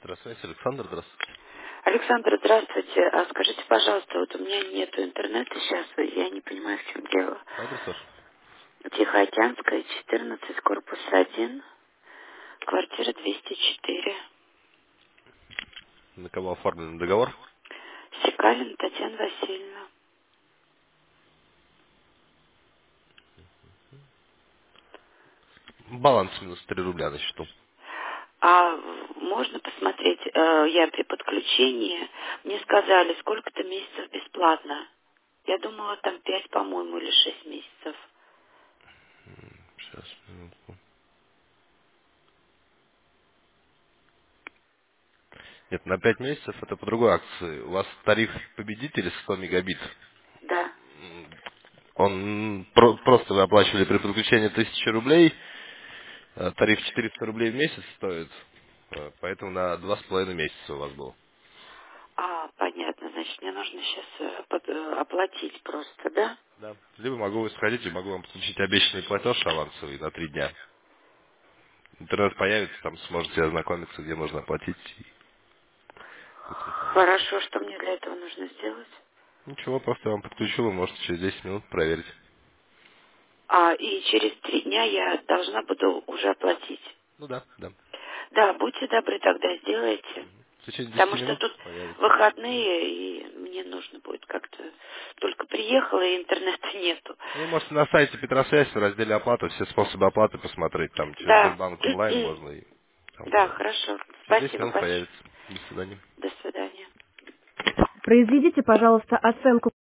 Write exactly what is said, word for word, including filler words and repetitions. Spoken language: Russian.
Здравствуйте, Александр, здравствуйте. Александр, здравствуйте. А скажите, пожалуйста, вот у меня нету интернета сейчас, и я не понимаю, в чем дело. Адрес ваш? Тихоокеанская, четырнадцать, корпус один, квартира двести четыре. На кого оформлен договор? Секалин Татьяна Васильевна. Баланс минус три рубля на счету. А можно посмотреть, э, я при подключении, мне сказали, сколько-то месяцев бесплатно. Я думала, там пять, по-моему, или шесть месяцев. Сейчас, минутку. Нет, на пять месяцев это по другой акции. У вас тариф победителя сто мегабит. Да. М, Он про- просто вы оплачивали при подключении тысячу рублей. э, Тариф четыреста рублей в месяц стоит. э, Поэтому на два с половиной месяца у вас был. А, понятно, значит, мне нужно сейчас оплатить просто, да? Да. Либо могу сходить и могу вам подключить обещанный платеж авансовый на три дня. Интернет появится, там сможете ознакомиться, где можно оплатить. И будет информация. Хорошо, что мне для этого нужно сделать? Ничего, просто я вам подключу, вы можете через десять минут проверить. А, и через три дня я должна буду уже оплатить. Ну да, да. Да, будьте добры, тогда сделайте. В течение десяти Потому что минут тут появится. выходные, и мне нужно будет как-то... Только приехала, и интернета нету. Ну, вы можете на сайте Петросвязь в разделе оплаты все способы оплаты посмотреть. Там через Да. Сбербанк онлайн можно и там Да, оплатить. хорошо. Через десять Спасибо минут большое. появится. До свидания. До свидания. Произведите, пожалуйста, оценку